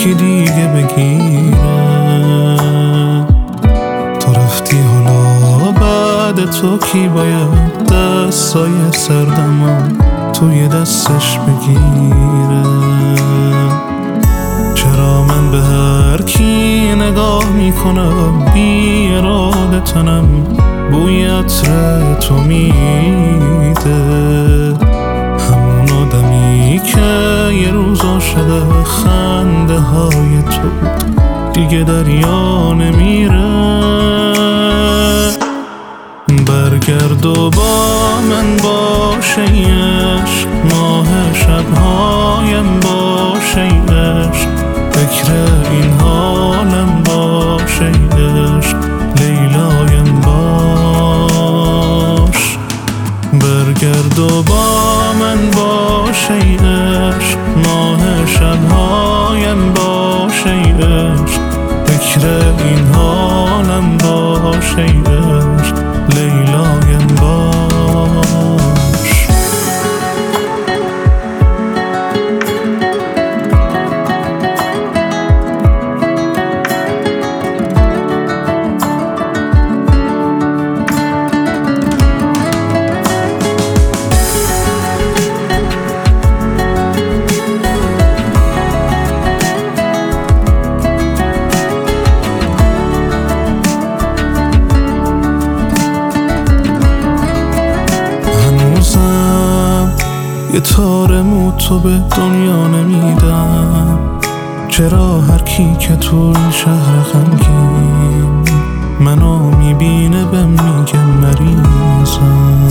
یکی دیگه بگیره. تو رفتی حالا بعد تو کی باید دستای سردمو توی دستش بگیره؟ چرا من به هر کی نگاه میکنم بی اراده تنم بوی عطر تو میده؟ همون آدمی که یه روز عاشق خنده های تو دیگه دریا نمیره. برگرد و با من باشه عشق، ماه شبهایم باشه عشق، فکر این حالم باشه عشق، لیلایم باش. برگرد و با من باشه عشق، ماه شبهایم باشه عشق، فکر این حالم باشه عشق، لیلایم باش. یه تار مو تو به دنیا نمیدم، چرا هر کی که تو این شهر غمگین منو میبینه بهم میگه مریضم؟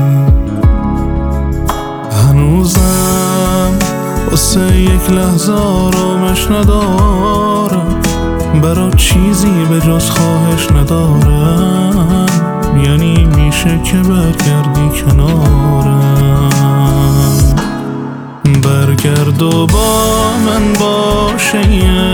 هنوزم واسه یک لحظه آرامش ندارم، برا چیزی به جز خواهش ندارم، یعنی میشه که برگردی کنارم. برگرد و با من باشه